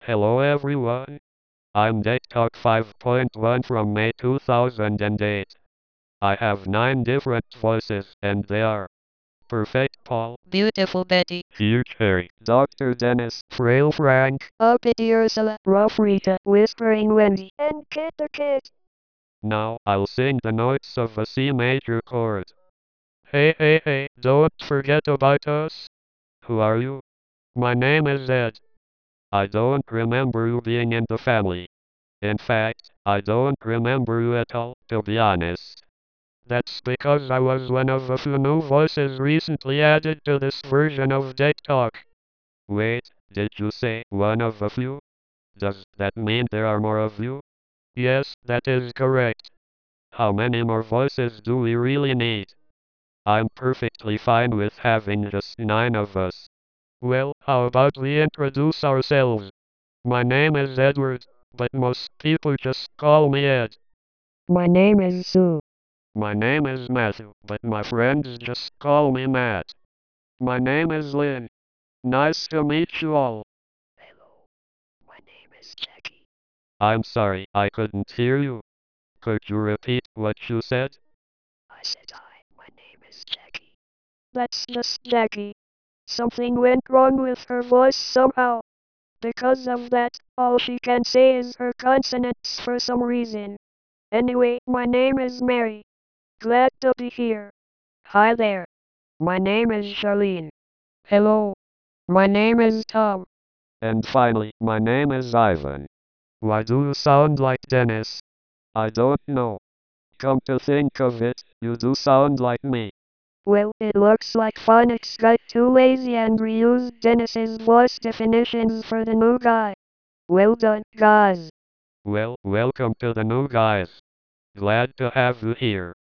Hello everyone, I'm DateTalk 5.1 from May 2008. I have 9 different voices and they are Perfect Paul, Beautiful Betty, Huge Harry, Dr. Dennis, Frail Frank, Uppity Ursula, Rough Rita, Whispering Wendy, and Kid the Kid. Now I'll sing the notes of a C major chord. Hey, don't forget about us. Who are you? My name is Ed. I don't remember you being in the family. In fact, I don't remember you at all, to be honest. That's because I was one of a few new voices recently added to this version of DateTalk. Wait, did you say one of a few? Does that mean there are more of you? Yes, that is correct. How many more voices do we really need? I'm perfectly fine with having just 9 of us. Well, how about we introduce ourselves? My name is Edward, but most people just call me Ed. My name is Sue. My name is Matthew, but my friends just call me Matt. My name is Lynn. Nice to meet you all. Hello, my name is Jackie. I'm sorry, I couldn't hear you. Could you repeat what you said? I said hi, my name is Jackie. That's just Jackie. Something went wrong with her voice somehow. Because of that, all she can say is her consonants for some reason. Anyway, my name is Mary. Glad to be here. Hi there. My name is Charlene. Hello. My name is Tom. And finally, my name is Ivan. Why do you sound like Dennis? I don't know. Come to think of it, you do sound like me. Well, it looks like Phonics got too lazy and reused Dennis's voice definitions for the new guy. Well done, guys. Well, welcome to the new guys. Glad to have you here.